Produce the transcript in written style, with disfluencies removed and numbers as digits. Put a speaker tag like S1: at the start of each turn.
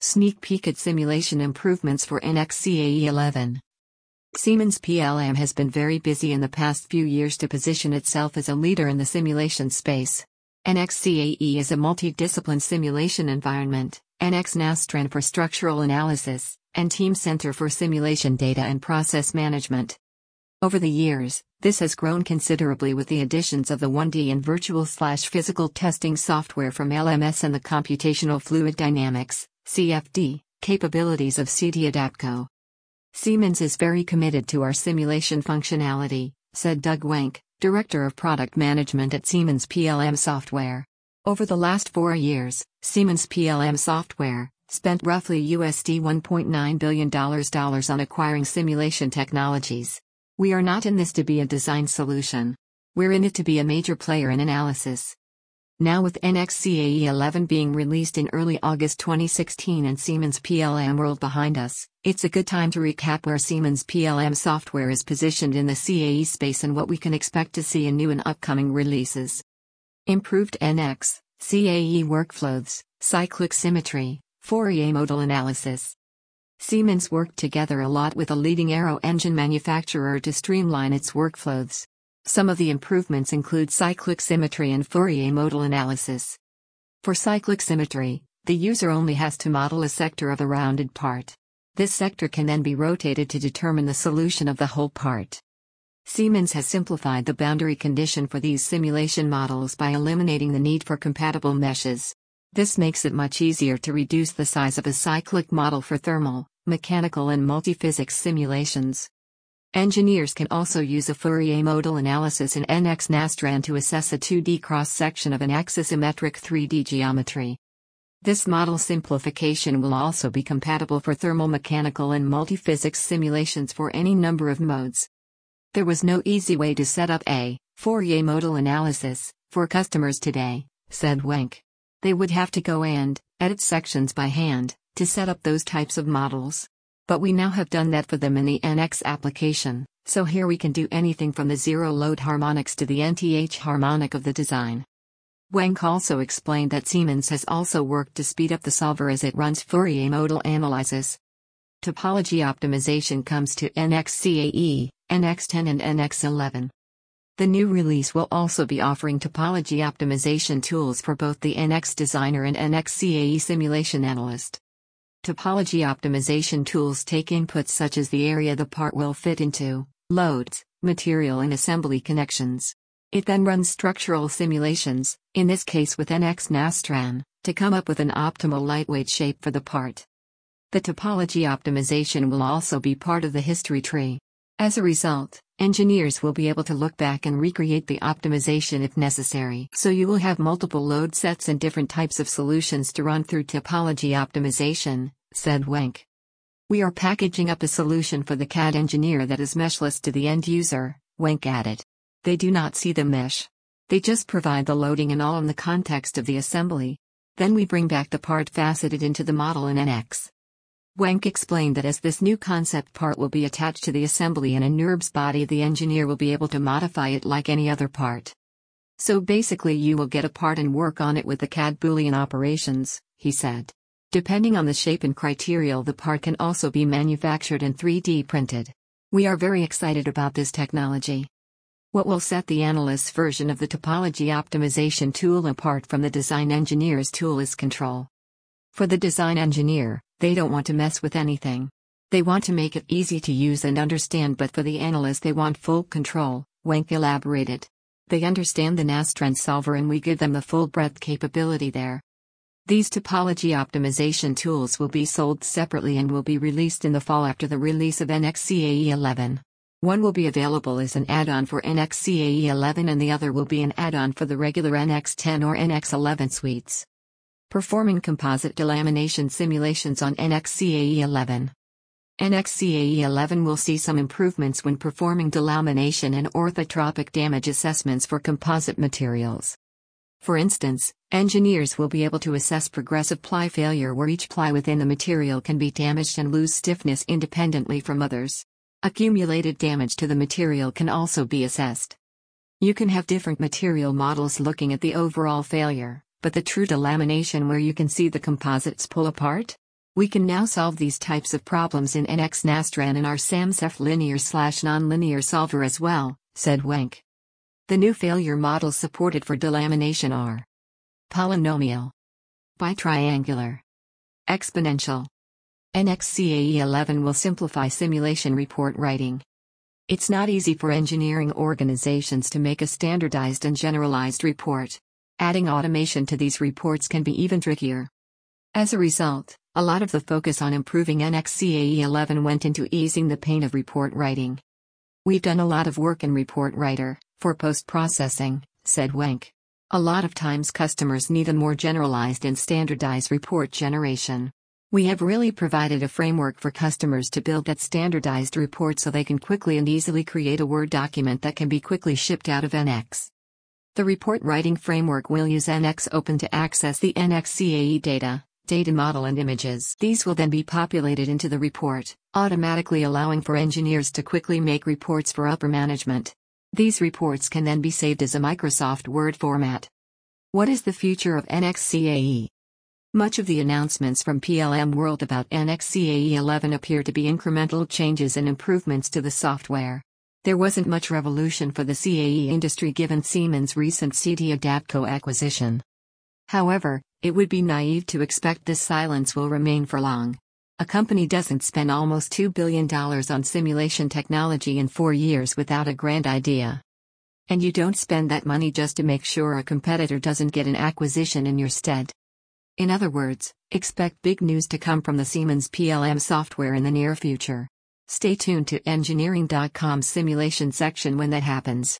S1: Sneak peek at simulation improvements for NXCAE11. Siemens PLM has been very busy in the past few years to position itself as a leader in the simulation space. NXCAE is a multidiscipline simulation environment, NX Nastran for structural analysis, and Teamcenter for simulation data and process management. Over the years, this has grown considerably with the additions of the 1D and virtual/physical testing software from LMS and the computational fluid dynamics (CFD) capabilities of CT Adapco. Siemens is very committed to our simulation functionality, said Doug Wenck, Director of Product Management at Siemens PLM Software. Over the last 4 years, Siemens PLM Software spent roughly $1.9 billion on acquiring simulation technologies. We are not in this to be a design solution. We're in it to be a major player in analysis. Now with NXCAE11 being released in early August 2016 and Siemens PLM World behind us, it's a good time to recap where Siemens PLM software is positioned in the CAE space and what we can expect to see in new and upcoming releases. Improved NX, CAE workflows, cyclic symmetry, Fourier modal analysis. Siemens worked together a lot with a leading aero engine manufacturer to streamline its workflows. Some of the improvements include cyclic symmetry and Fourier modal analysis. For cyclic symmetry, the user only has to model a sector of a rounded part. This sector can then be rotated to determine the solution of the whole part. Siemens has simplified the boundary condition for these simulation models by eliminating the need for compatible meshes. This makes it much easier to reduce the size of a cyclic model for thermal, mechanical and multiphysics simulations. Engineers can also use a Fourier modal analysis in NX Nastran to assess a 2D cross-section of an axisymmetric 3D geometry. This model simplification will also be compatible for thermal mechanical and multiphysics simulations for any number of modes. There was no easy way to set up a Fourier modal analysis for customers today, said Wenck. They would have to go and edit sections by hand to set up those types of models. But we now have done that for them in the NX application, so here we can do anything from the zero-load harmonics to the nth harmonic of the design. Wenck also explained that Siemens has also worked to speed up the solver as it runs Fourier modal analysis. Topology optimization comes to NXCAE, NX10 and NX11. The new release will also be offering topology optimization tools for both the NX Designer and NXCAE Simulation Analyst. Topology optimization tools take inputs such as the area the part will fit into, loads, material and assembly connections. It then runs structural simulations, in this case with NX Nastran, to come up with an optimal lightweight shape for the part. The topology optimization will also be part of the history tree. As a result, engineers will be able to look back and recreate the optimization if necessary. So you will have multiple load sets and different types of solutions to run through topology optimization, said Wenck. We are packaging up a solution for the CAD engineer that is meshless to the end user, Wenck added. They do not see the mesh. They just provide the loading and all in the context of the assembly. Then we bring back the part faceted into the model in NX. Wenck explained that as this new concept part will be attached to the assembly in a NURBS body, the engineer will be able to modify it like any other part. So basically you will get a part and work on it with the CAD Boolean operations, he said. Depending on the shape and criteria, the part can also be manufactured and 3D printed. We are very excited about this technology. What will set the analyst's version of the topology optimization tool apart from the design engineer's tool is control. For the design engineer, they don't want to mess with anything. They want to make it easy to use and understand, but for the analyst they want full control, Wenck elaborated. They understand the Nastran solver and we give them the full breadth capability there. These topology optimization tools will be sold separately and will be released in the fall after the release of NXCAE11. One will be available as an add-on for NXCAE11 and the other will be an add-on for the regular NX10 or NX11 suites. Performing composite delamination simulations on NXCAE11. NXCAE11 will see some improvements when performing delamination and orthotropic damage assessments for composite materials. For instance, engineers will be able to assess progressive ply failure where each ply within the material can be damaged and lose stiffness independently from others. Accumulated damage to the material can also be assessed. You can have different material models looking at the overall failure, but the true delamination where you can see the composites pull apart? We can now solve these types of problems in NX Nastran and our SAMSEF linear/nonlinear solver as well, said Wenck. The new failure models supported for delamination are polynomial, bitriangular, exponential. NXCAE11 will simplify simulation report writing. It's not easy for engineering organizations to make a standardized and generalized report. Adding automation to these reports can be even trickier. As a result, a lot of the focus on improving NXCAE11 went into easing the pain of report writing. We've done a lot of work in Report Writer, for post-processing, said Wenck. A lot of times customers need a more generalized and standardized report generation. We have really provided a framework for customers to build that standardized report so they can quickly and easily create a Word document that can be quickly shipped out of NX. The report writing framework will use NX Open to access the NXCAE data model and images. These will then be populated into the report, automatically allowing for engineers to quickly make reports for upper management. These reports can then be saved as a Microsoft Word format. What is the future of NXCAE? Much of the announcements from PLM World about NXCAE11 appear to be incremental changes and improvements to the software. There wasn't much revolution for the CAE industry given Siemens' recent CT Adapco acquisition. However, it would be naive to expect this silence will remain for long. A company doesn't spend almost $2 billion on simulation technology in 4 years without a grand idea. And you don't spend that money just to make sure a competitor doesn't get an acquisition in your stead. In other words, expect big news to come from the Siemens PLM software in the near future. Stay tuned to engineering.com's simulation section when that happens.